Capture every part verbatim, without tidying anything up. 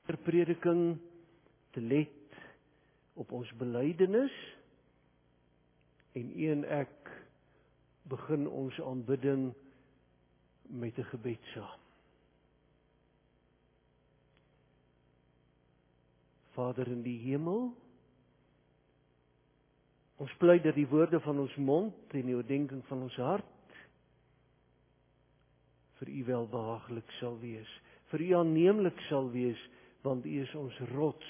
ter prediking te let op ons belydenis en u en ek begin ons aanbidding met 'n gebed saam. Vader in die hemel, ons pleit dat die woorde van ons mond en die oordeenking van ons hart vir u welbehaaglik sal wees, vir u aanneemlik sal wees, want u is ons rots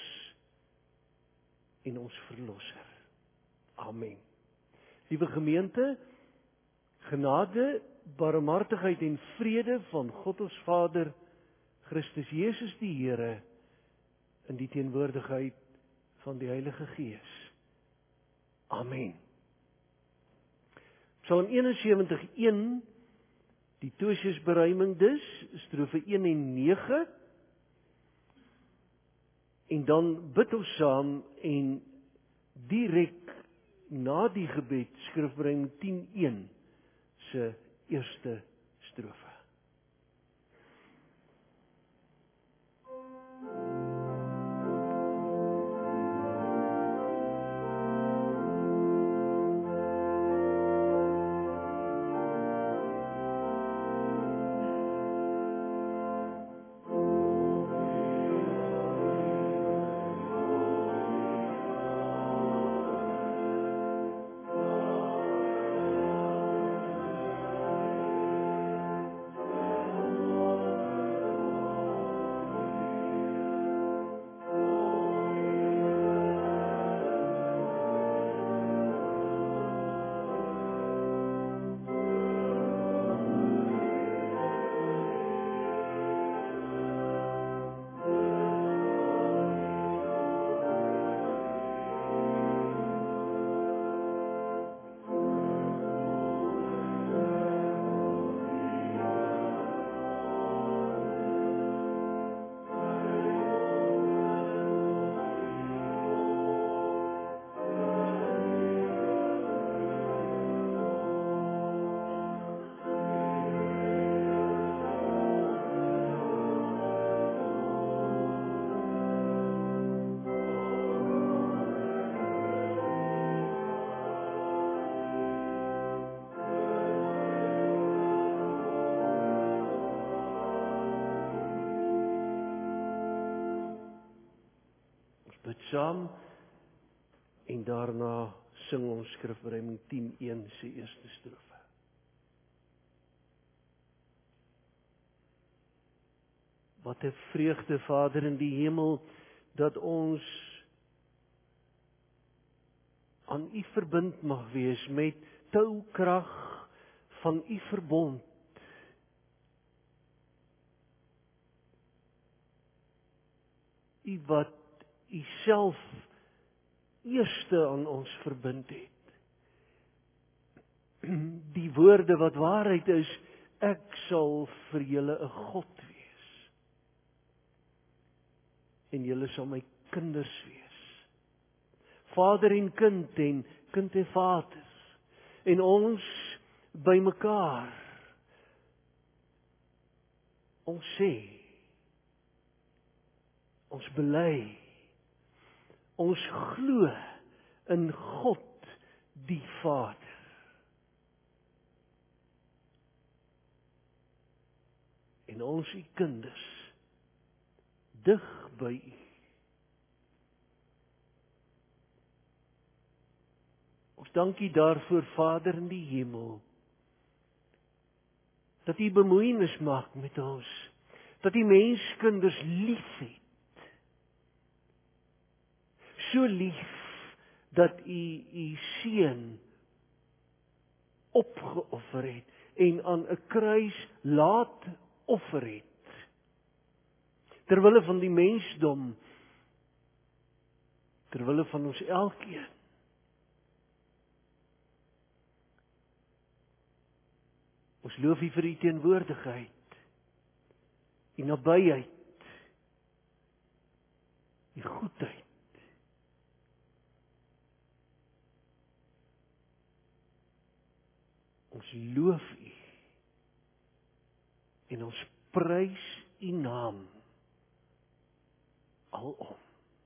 en ons verlosser. Amen. Liewe gemeente, genade, barmhartigheid en vrede van God ons Vader, Christus Jesus die Here, in die teenwoordigheid van die Heilige Gees. Amen. Psalm eenensewentig een, die Tosiusberuiming dus, strofe een en nege, en dan bid ons saam en direk na die gebed skrifberuiming tien een se eerste strofe. Bid saam en daarna sing ons skrifberuiming tien een se eerste strofe. Wat 'n vreugde, Vader in die hemel, dat ons aan u verbind mag wees met toukrag van u verbond. U wat u self eerste aan ons verbind het. Die woorde wat waarheid is, ek sal vir julle 'n God wees. En julle sal my kinders wees. Vader en kind en kind en vader. En ons by mekaar. Ons sê, ons bely, ons glo in God die Vader. En ons u kinders dig by u. Ons dank u daarvoor, Vader in die hemel, dat u bemoeienis maak met ons, dat u menskinders liefhet. So lief dat u u seun opgeoffer het en aan 'n kruis laat offer het. Terwille van die mensdom, terwille van ons elkeen. Ons loof u vir u teenwoordigheid, u nabyheid, u goedheid. Ons loof u en ons prys u naam. alom.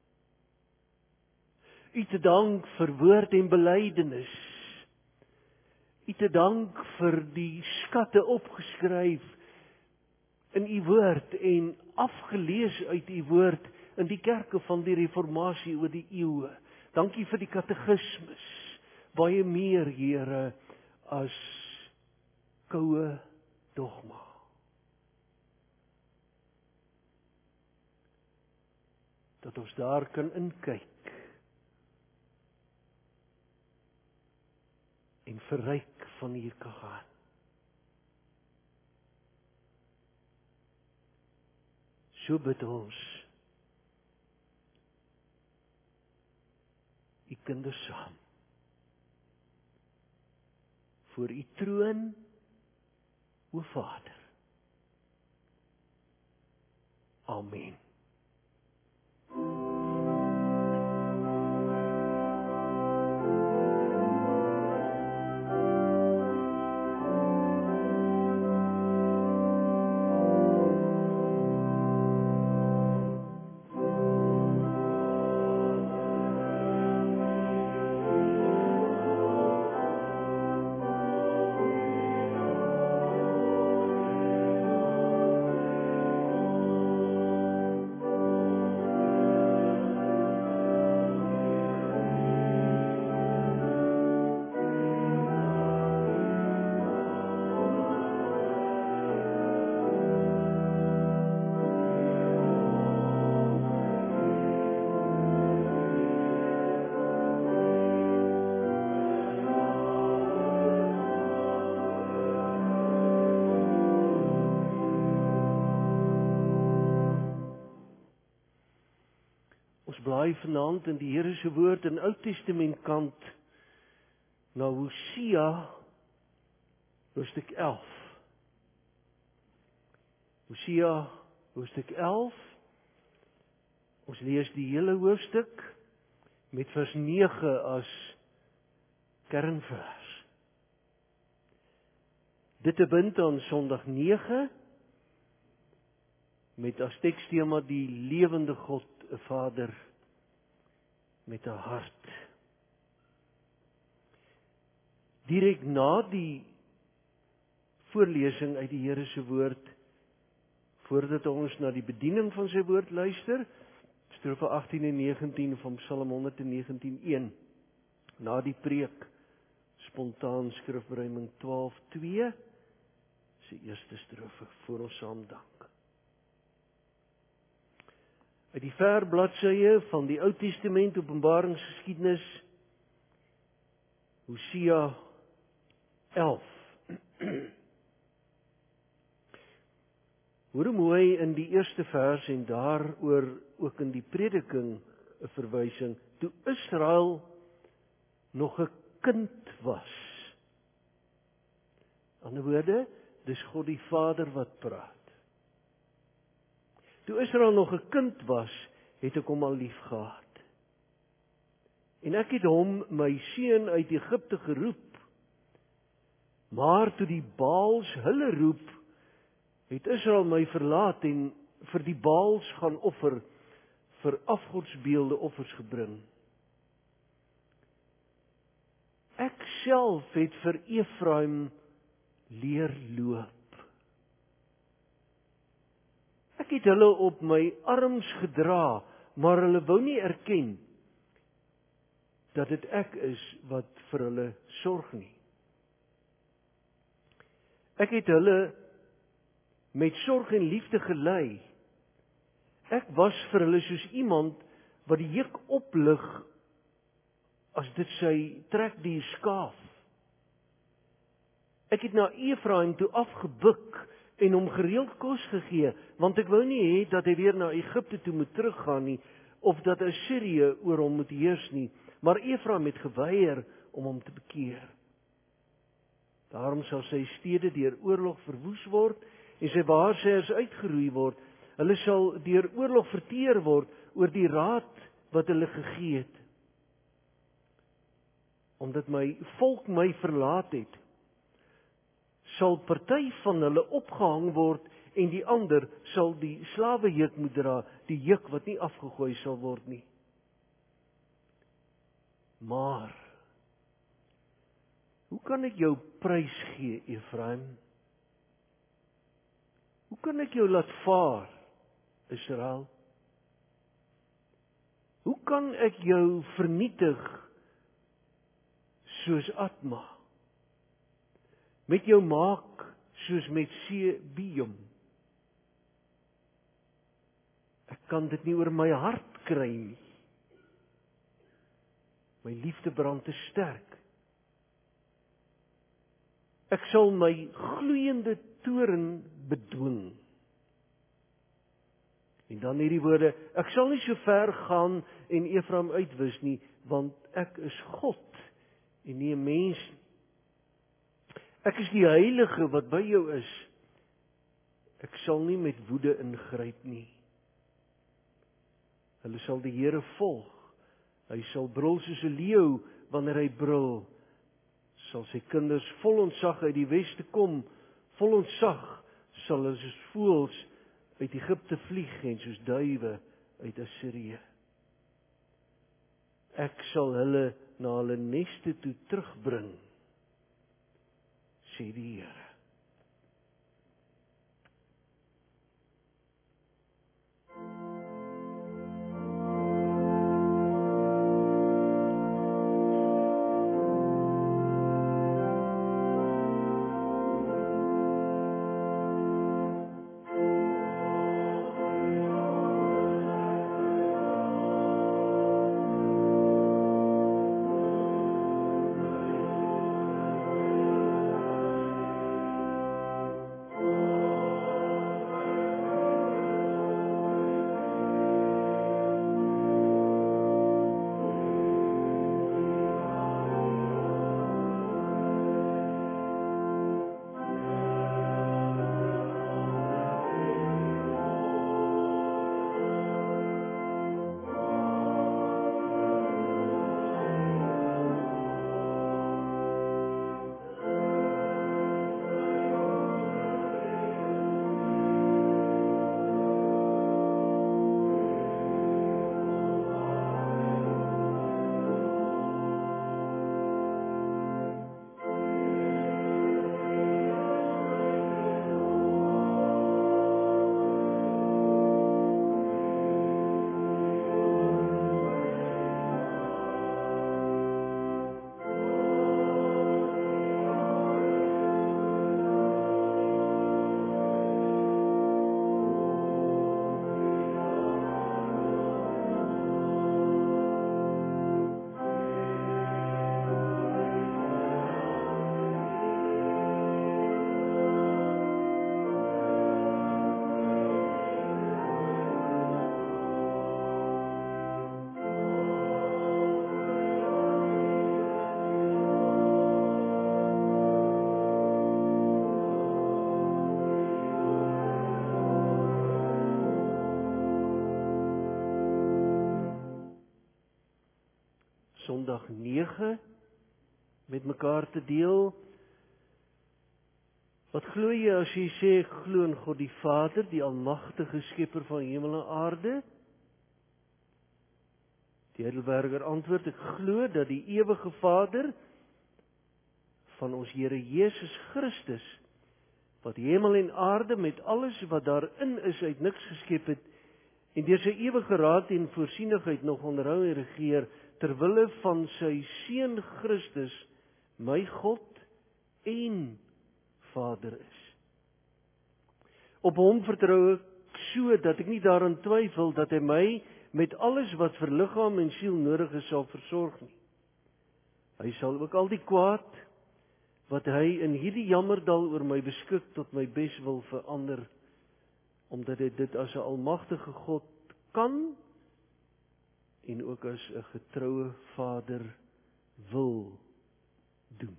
U te dank vir woord en belydenis. U te dank vir die skatte opgeskryf in u woord en afgelees uit u woord in die kerke van die reformatie oor die eeue. Dankie vir die katekismes, baie meer, Here, as koue dogma. Dat ons daar kan inkyk en verryk van hier kan gaan. So bid ons, u kinders saam, voor u troon, o Vader. Amen. Ons blaai vanaand in die Here se woord in Ou Testament kant na Hosea hoofstuk elf. Hosea hoofstuk elf. Ons lees die hele hoofstuk met vers nege as kernvers. Dit te bind aan Sondag nege met as tekstema die lewende God, 'n Vader met 'n hart. Direk na die voorlesing uit die Here se woord, voordat ons na die bediening van sy woord luister, strofe agttien en negentien van Psalm honderdnegentien een, na die preek, spontaan skrifberuiming twaalf twee, sy eerste strofe, voor ons saam dank. Uit die ver bladsye van die Ou Testament Openbaringsgeskiedenis, Hosea elf. Hoor mooi in die eerste vers en daaroor ook in die prediking 'n verwysing, toe Israel nog 'n kind was. Aan die ander woorde, dis God die Vader wat praat. Toe Israel nog 'n kind was, het ek hom al lief gehad. En ek het hom, my seun, uit Egipte geroep. Maar toe die Baals hulle roep, het Israel my verlaat en vir die Baals gaan offer, vir afgodsbeelde offers gebring. Ek self het vir Efraim leer loop. Ek het hulle op my arms gedra, maar hulle wou nie erken dat dit ek is wat vir hulle sorg nie. Ek het hulle met sorg en liefde gelei. Ek was vir hulle soos iemand wat die juk oplig as dit sy trek die skaaf. Ek het na Efraim toe afgebuk en hom gereeld kos gegee, want ek wou nie hê dat hy weer na Egipte toe moet teruggaan nie, of dat Assirië oor hom moet heers nie, maar Efraim het geweier om hom te bekeer. Daarom sal sy stede deur oorlog verwoes word, en sy waarsêers uitgeroei word. Hulle sal deur oorlog verteer word oor die raad wat hulle gegee het. Omdat my volk my verlaat het, sal party van hulle opgehang word en die ander sal die slawejuk moet dra, die juk wat nie afgegooi sal word nie. Maar, hoe kan ek jou prys gee, Efraim? Hoe kan ek jou laat vaar, Israel? Hoe kan ek jou vernietig soos Atma? Met jou maak soos met Sebium? Ek kan dit nie oor my hart kry nie. My liefde brand te sterk. Ek sal my gloeiende toorn bedwing. En dan hierdie woorde, ek sal nie so ver gaan en Efraim uitwis nie, want ek is God en nie 'n mens nie. Ek is die heilige wat by jou is. Ek sal nie met woede ingryp nie. Hulle sal die Here volg. Hy sal brul soos 'n leeu wanneer hy brul. Sal sy kinders vol ontzag uit die weste kom. Vol ontzag sal hulle soos voëls uit Egipte vlieg en soos duwe uit Assirië. Ek sal hulle na hulle neste toe terugbring, sê die Here. Sondag nege met mekaar te deel. Wat glo jy as jy sê ek glo in God die Vader, die almagtige skepper van hemel en aarde? Die Heidelberger antwoord, ek glo dat die ewige Vader van ons Here Jesus Christus, wat hemel en aarde met alles wat daarin is uit niks geskep het, en deur sy ewige raad en voorsienigheid nog onderhou en regeer, terwille van sy Seun Christus, my God en Vader is. Op hom vertrou ek so, dat ek nie daaraan twyfel, dat hy my met alles wat vir liggaam en siel nodig is, sal versorg nie. Hy sal ook al die kwaad, wat hy in hierdie jammerdal oor my beskik, tot my bes wil verander, omdat hy dit as 'n almagtige God kan, en ook as 'n getroue Vader wil doen.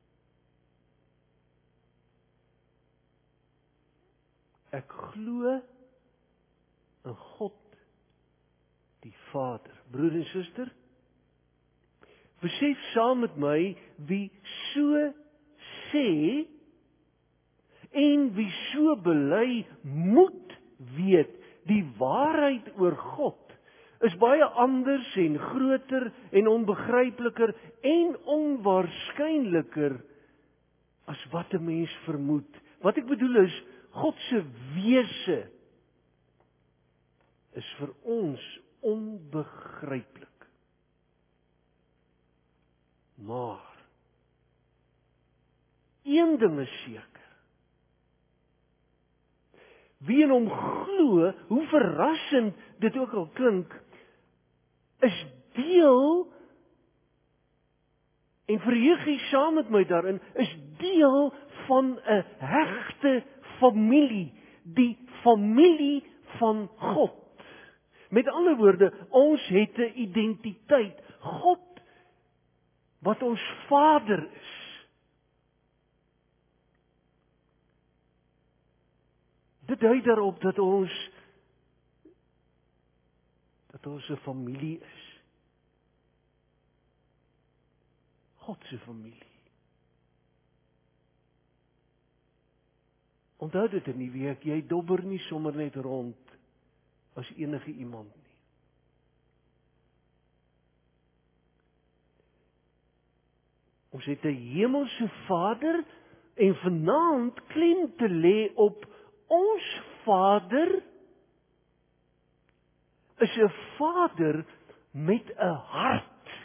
Ek glo in God die Vader. Broer en suster, besef saam met my wie so sê En wie so bely moet weet, die waarheid oor God is baie anders en groter en onbegrypliker en onwaarskynliker as wat 'n mens vermoed. Wat ek bedoel is, God se wese is vir ons onbegryplik. Maar een ding is seker. Wie in hom glo, hoe verrassend dit ook al klink, is deel, en verheug jy saam met my daarin, is deel van 'n hegte familie, die familie van God. Met ander woorde, ons het 'n identiteit. God, wat ons Vader is, dit dui daarop dat ons dat ons 'n familie is. God se familie. Onthou dit in die week, jy dobber nie sommer net rond as enige iemand nie. Ons het 'n hemelse Vader en vanaand klem te lê op ons Vader is 'n Vader met 'n hart.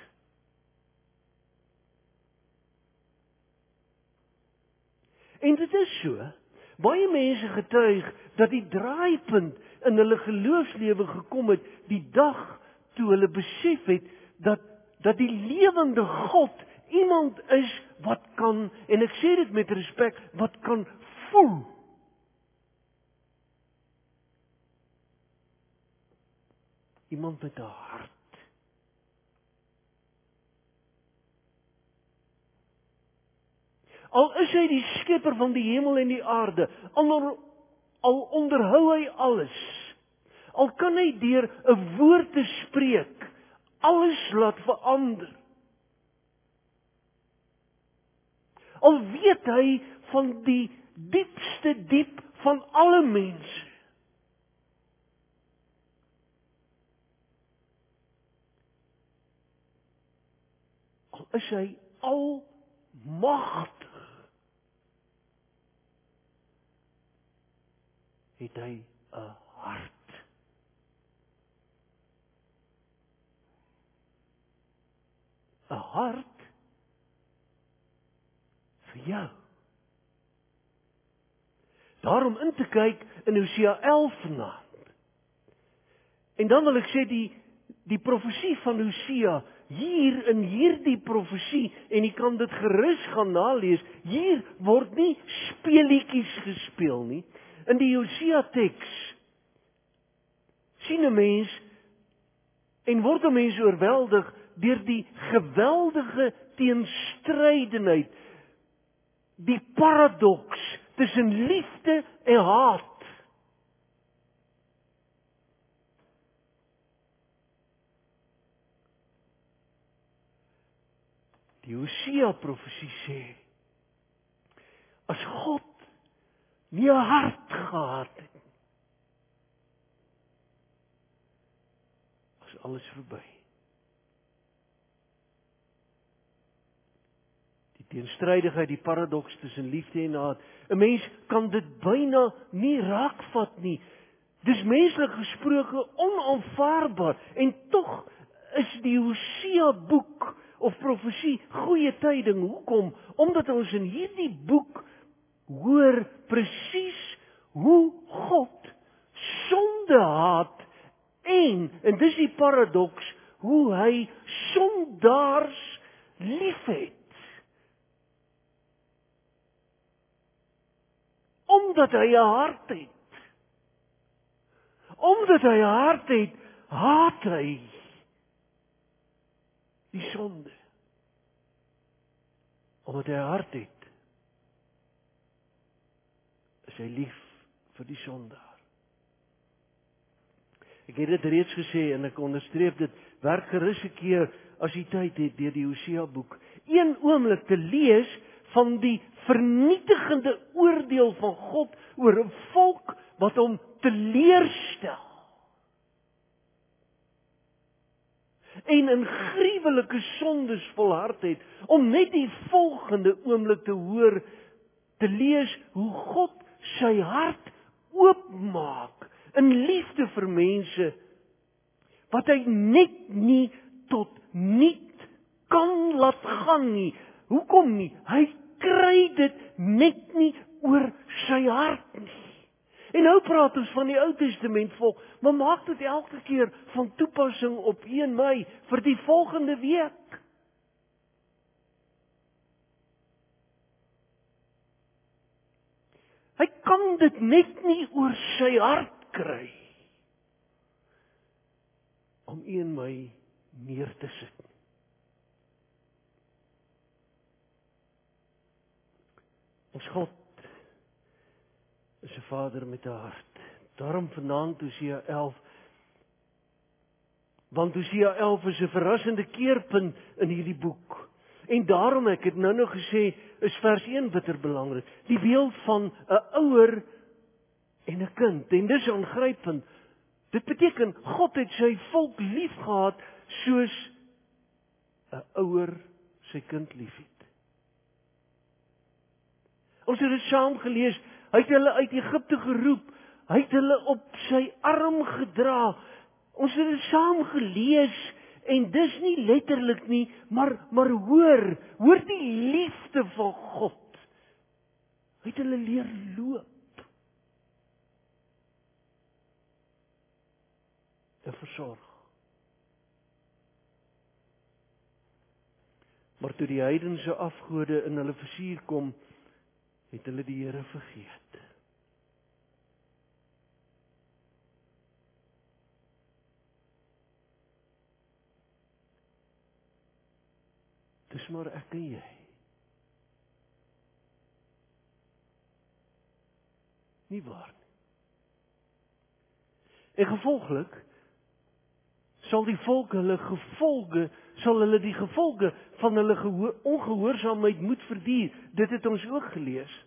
En dit is so, baie mense getuig dat die draaipunt in hulle geloofslewe gekom het die dag toe hulle besef het dat dat die lewende God iemand is wat kan, en ek sê dit met respek, wat kan voel. Iemand met 'n hart. Al is hy die skepper van die hemel en die aarde, al, al onderhou hy alles, al kan hy deur 'n woord te spreek, alles laat verander. Al weet hy van die diepste diep van alle mense. Al is hy almagtig, het hy 'n hart. ‘n Hart vir jou. Daarom in te kyk in Hosea elf vanaand. En dan wil ek sê die die profesie van Hosea, hier in hierdie profesie, en jy kan dit gerus gaan nalees, hier word nie speelietjies gespeel nie. In die Hosea teks sien 'n mens en word 'n mens oorweldig deur die geweldige teenstrydenheid, die paradoks tussen liefde en haat. Die Hosea profesie sê, as God nie 'n hart gehad het, is alles verby. Die teenstrydigheid, die paradoks tussen liefde en haat. 'n Mens kan dit byna nie raakvat nie. Dis menslik gesproke onaanvaarbaar, en tog is die Hosea boek of profesie goeie tyding. Hoekom? Omdat ons in hierdie boek hoor presies hoe God sonde haat en, en dis die paradoks, hoe hy sondaars liefhet. Omdat hy 'n hart het. Omdat hy 'n hart het, haat hy die sonde. Omdat hy 'n hart het, is hy lief vir die sondaar. Ek het dit reeds gesê en ek onderstreep dit, werk gerus 'n keer as jy tyd het deur die Hosea boek. Een oomblik te lees van die vernietigende oordeel van God oor 'n volk wat hom teleurstel. En in gruwelike sondes volhard het, om net die volgende oomblik te hoor, te lees hoe God sy hart oopmaak in liefde vir mense, wat hy net nie tot niet kan laat gaan nie. Hoekom nie? Hy kry dit net nie oor sy hart nie. En nou praat ons van die Ou Testament volk, maar maak dit elke keer van toepassing op een Mei vir die volgende week. Hy kan dit net nie oor sy hart kry om een Mei neer te sit. Ons God is 'n Vader met 'n hart. Daarom vanaand Hosea elf, want Hosea elf is 'n verrassende keerpunt in hierdie boek. En daarom, ek het nou nog gesê, is vers een bitter belangrik. Die beeld van 'n ouer en 'n kind. En dis aangrypend. Dit beteken God het sy volk liefgehad soos 'n ouer sy kind liefhet. Ons het dit saam gelees. Hy het hulle uit Egipte geroep. Hy het hulle op sy arm gedra. Ons het dit saam gelees en dis nie letterlik nie, maar maar hoor, hoor die liefde van God. Hy het hulle leer loop. En versorg. Maar toe die heidense afgode in hulle versuur kom, het hulle die Here vergeet. Dis maar ek en jy. Nie waar nie. En gevolglik sal die volk hulle gevolge, sal hulle die gevolge van hulle gehoor, ongehoorsaamheid moet verduur. Dit het ons ook gelees.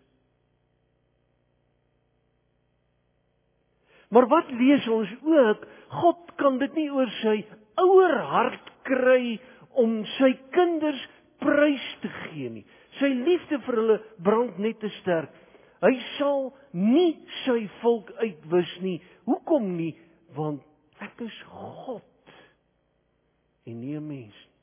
Maar wat lees ons ook? God kan dit nie oor sy ouer hart kry om sy kinders prys te gee nie. Sy liefde vir hulle brand net te sterk. Hy sal nie sy volk uitwis nie. Hoekom nie? Want ek is God en nie 'n mens nie.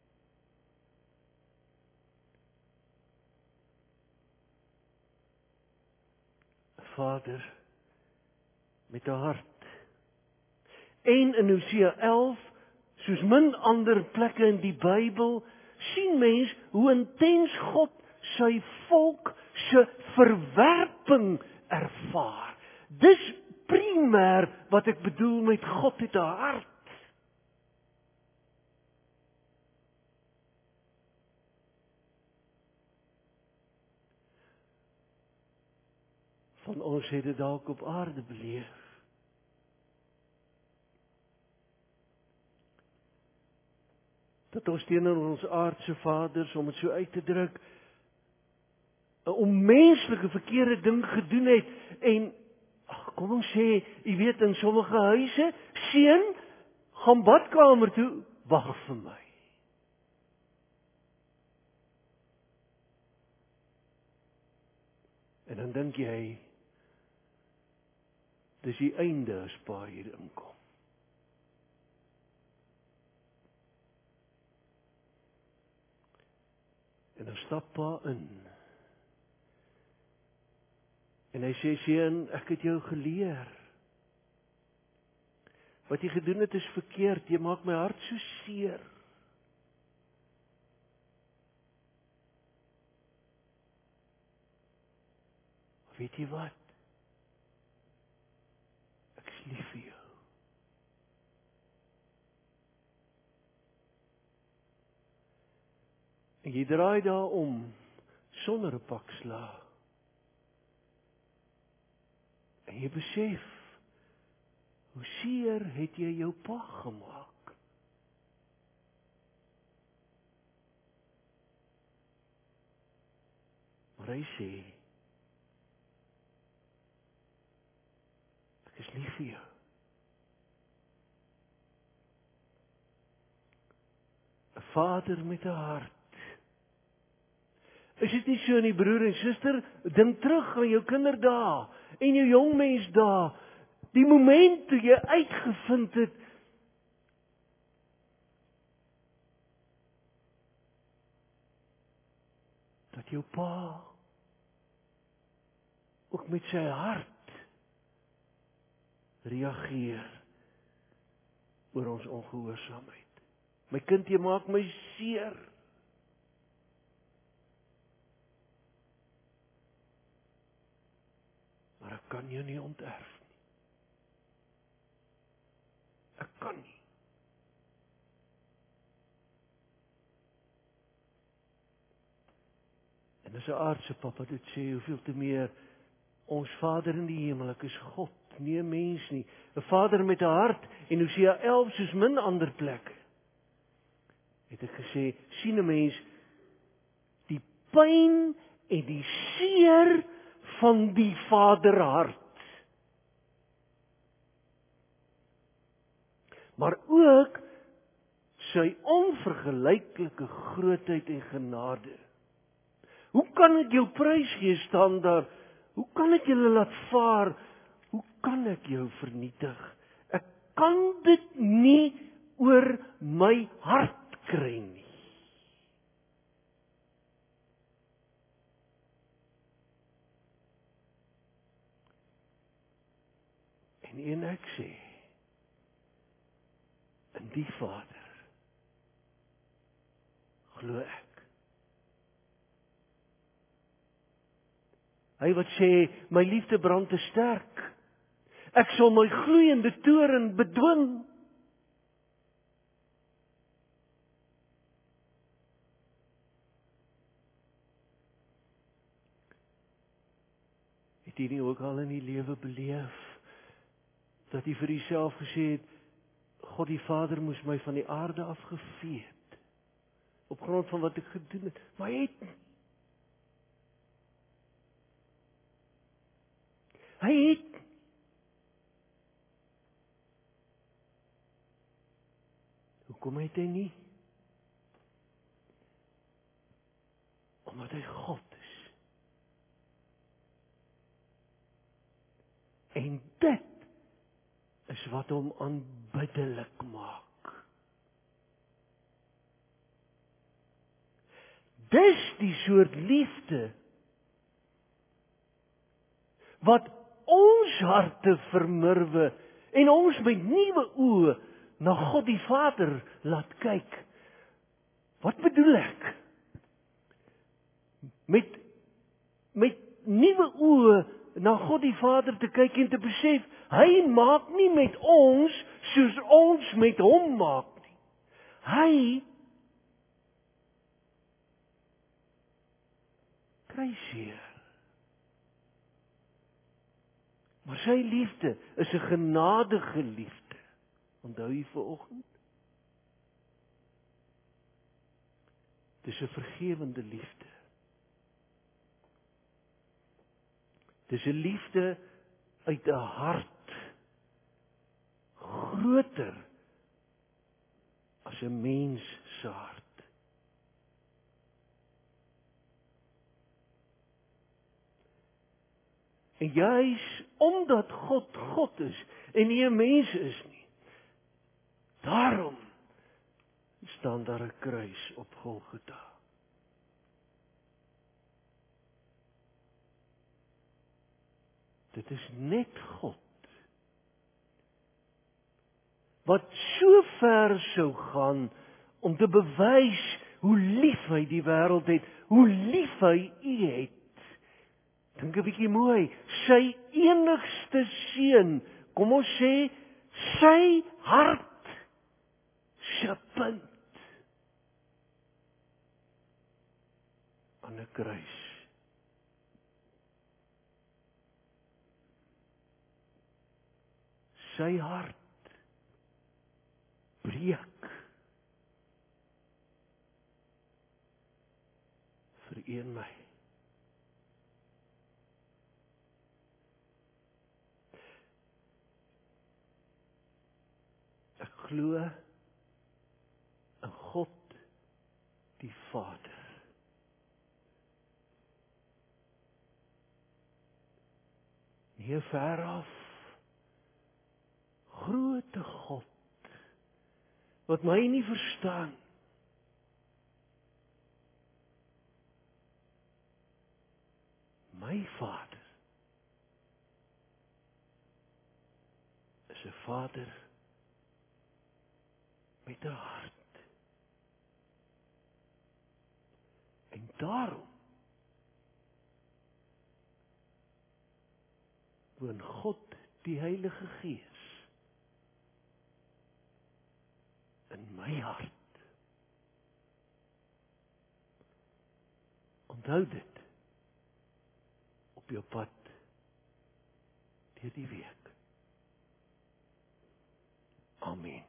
Vader met 'n hart. En in Hosea elf, soos min ander plekke in die Bybel, sien mens hoe intens God sy volk se verwerping ervaar. Dis primêr wat ek bedoel met God het 'n hart. Van ons het dit dalk op aarde beleef. Dat ons teenoor ons aardse vaders, om dit so uit te druk, 'n onmenslike verkeerde ding gedoen het. En, ach, kom ons sê, jy weet, in sommige huise, seun, gaan badkamer toe, wag vir my. En dan dink jy, dis die einde as pa hier inkom. En dan stap pa in. En hy sê, seun, ek het jou geleer. Wat jy gedoen het is verkeerd, jy maak my hart so seer. Weet jy wat? Ek is lief vir jou. En jy draai daarom sonder 'n pak slaag. En jy besef, hoe seer het jy jou pa gemaak? Maar hy sê, ek is lief vir jou. 'n Vader met 'n hart. Is dit nie so nie, broer en suster? Dink terug aan jou kinderdae en jou jongmensdae. Die moment toe jy uitgevind het dat jou pa ook met sy hart reageer oor ons ongehoorsaamheid. My kind, jy maak my seer. Maar ek kan jou nie onterf nie. Ek kan nie. En as 'n aardse pappa dit sê, hoeveel te meer ons Vader in die hemel, ek is God, nie 'n mens nie. 'n Vader met 'n hart, en Hosea elf soos min ander plekke. Het ek gesê, sien 'n mens die pyn en die seer van die Vaderhart. Maar ook sy onvergelyklike grootheid en genade. Hoe kan ek jou prys gee, staan daar? Hoe kan ek julle laat vaar? Hoe kan ek jou vernietig? Ek kan dit nie oor my hart kry nie. En een ek sê, in die Vader glo ek. Hy wat sê, my liefde brand te sterk. Ek sal my gloeiende toorn bedwing. Het jy nie ook al in die lewe beleef dat jy vir jouself gesê het, God die Vader moes my van die aarde afgevee het, op grond van wat ek gedoen het, maar hy het nie. Hy het nie. Hoekom het hy nie? Omdat hy God is. En dit is wat hom aanbiddelik maak. Dis die soort liefde wat ons harte vermurwe en ons met nuwe oë na God die Vader laat kyk. Wat bedoel ek? Met met nuwe oë na God die Vader te kyk en te besef, hy maak nie met ons soos ons met hom maak nie. Hy kry seer. Maar sy liefde is 'n genadige liefde. Onthou jy vanoggend? Dis 'n vergewende liefde. Dis 'n liefde uit 'n hart groter as 'n mens se hart. En juis omdat God God is en nie 'n mens is nie, daarom staan daar 'n kruis op Golgotha. Dit is net God wat so ver sou gaan om te bewys hoe lief hy die wêreld het, hoe lief hy u het. Dink 'n bietjie mooi, sy enigste seun, kom ons sê, sy hart se punt aan 'n kruis. Sy hart breek vir u en my. glo in God die Vader. Nie ver af, grote God, wat my nie verstaan. My Vader is 'n Vader met 'n hart. En daarom woon God die Heilige Gees in my hart. Onthou dit op jou pad deur die week. Amen.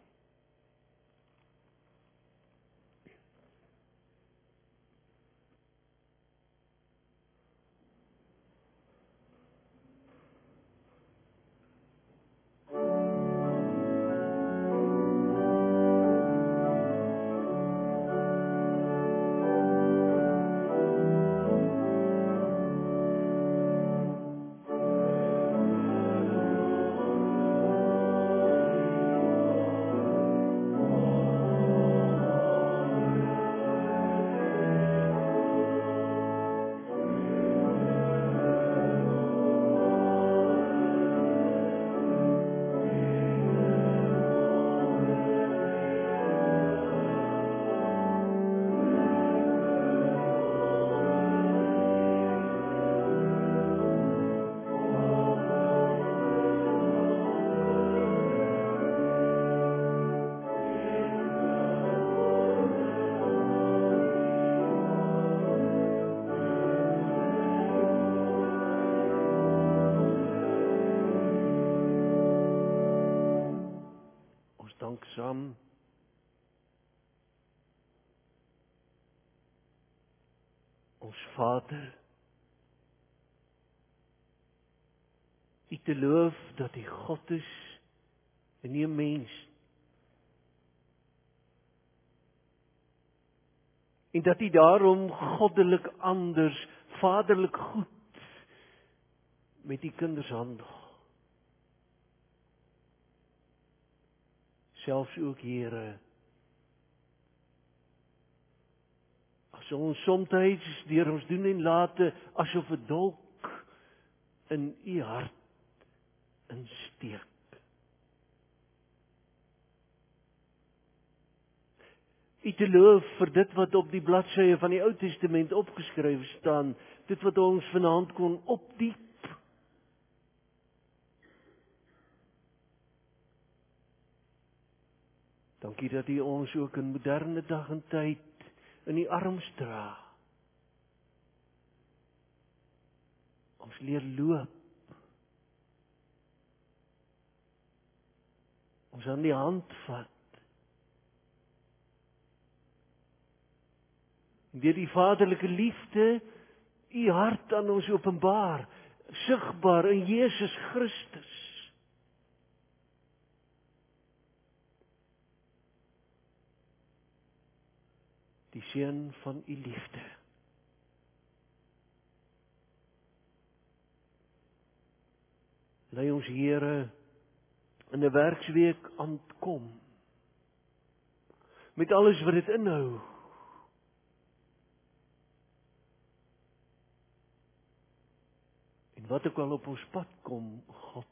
Dank saam. Ons Vader, U te loof dat U God is en nie 'n mens. En dat U daarom goddelik anders, vaderlik goed met U kinders handel. Selfs ook, Here, as ons soms deur ons doen en late asof 'n dolk in U hart insteek. U te loof vir dit wat op die bladsye van die Ou Testament opgeskryf staan, dit wat ons vanaand kon opdiep. Dankie dat U ons ook in moderne dag en tyd in die arms dra. Ons leer loop. Ons aan die hand vat. En deur die vaderlike liefde U hart aan ons openbaar, sigbaar in Jesus Christus. Die seun van U liefde. Lei ons, Here, in 'n werksweek aankom, met alles wat dit inhou. En wat ook al op ons pad kom, God,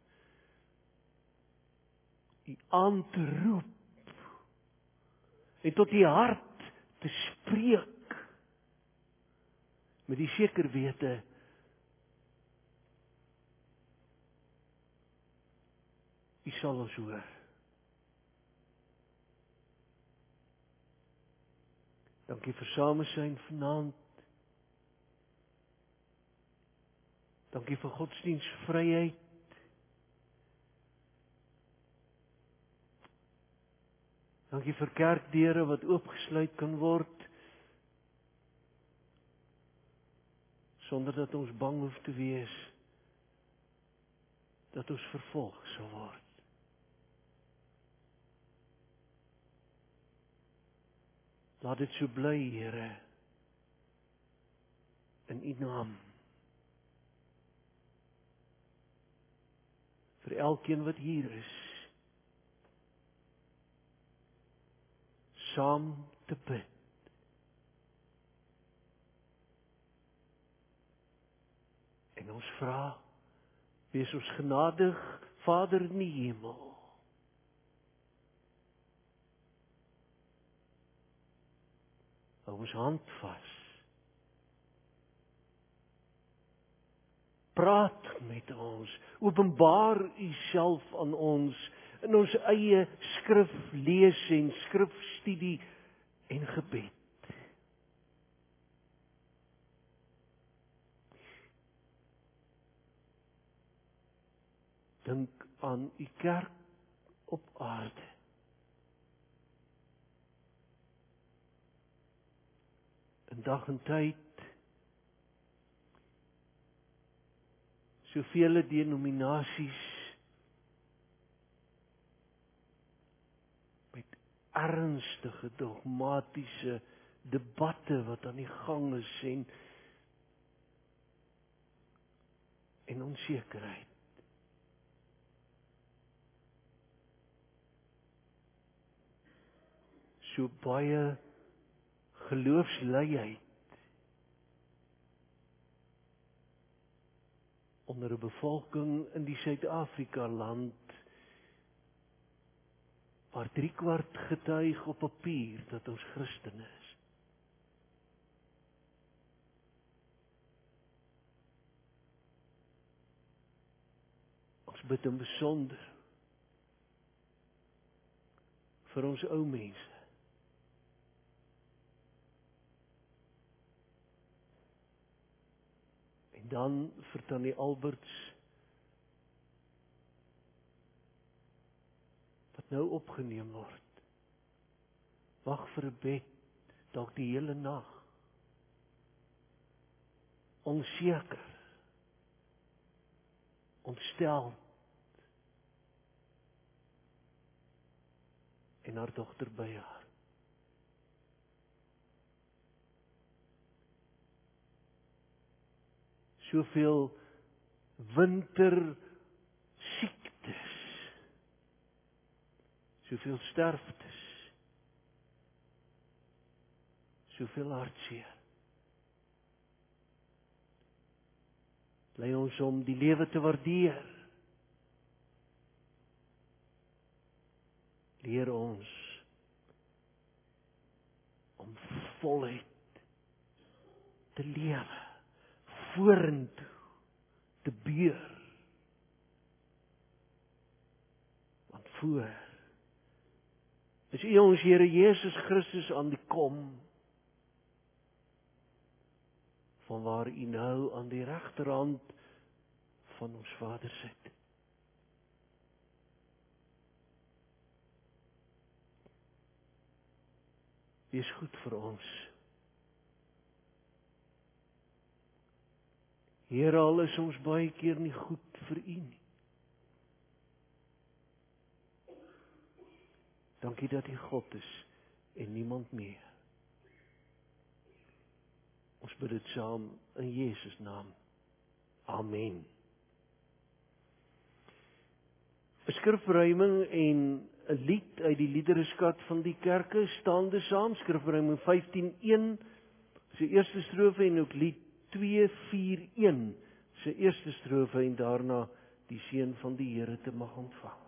U aan te roep, en tot U hart te spreek, met die seker wete, U sal ons hoor. Dankie vir samesyn vanaand. Dankie vir godsdienstvryheid. Dankie vir kerkdeure wat oopgesluit kan word, sonder dat ons bang hoef te wees, dat ons vervolg sal word. Laat dit so bly, Here, in U naam. Vir elkeen wat hier is, saam te bid. En ons vra, wees ons genadig, Vader in die hemel. Hou ons hand vas. Praat met ons, openbaar U self aan ons, in ons eie skrif lees en skrifstudie en gebed. Dink aan U kerk op aarde. In dag en tyd, soveel denominasies met ernstige dogmatiese debatte wat aan die gang is en en onsekerheid. So baie geloofsluiheid onder 'n bevolking in die Suid-Afrika land waar driekwart getuig op papier dat ons Christen is. Ons bid in besonder vir ons ou mense. En dan vir Tannie Alberts, wat nou opgeneem word. Wag vir 'n bed, dalk die hele nag. Onseker. Ontstel. En haar dogter by haar. Soveel winter siektes. Soveel sterftes. Soveel hartseer. Lei ons om die lewe te waardeer. Leer ons om voluit te lewe, vorentoe te beur. Want voor is U ons Here Jesus Christus aan die kom, vanwaar U nou aan die regterhand van ons Vader sit. Wees goed vir ons. Here, al is ons baie keer nie goed vir U nie. Dankie dat U God is en niemand meer. Ons bid dit saam in Jesus naam. Amen. 'n Skrifruiming en 'n lied uit die liedereskat van die kerke staande saam, Skrifruiming vyftien een, sy eerste strofe en ook lied twee vier een, sy eerste strofe en daarna die seën van die Here te mag ontvang.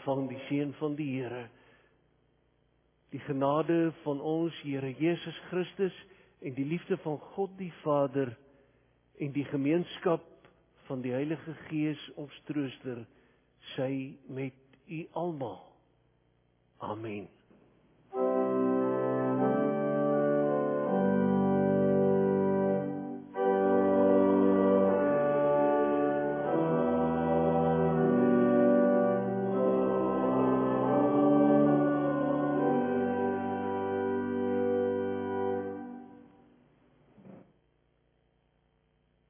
ontvang die seën van die Here. Die genade van ons Here Jesus Christus en die liefde van God die Vader en die gemeenskap van die Heilige Gees ons trooster, sy met u almal. Amen.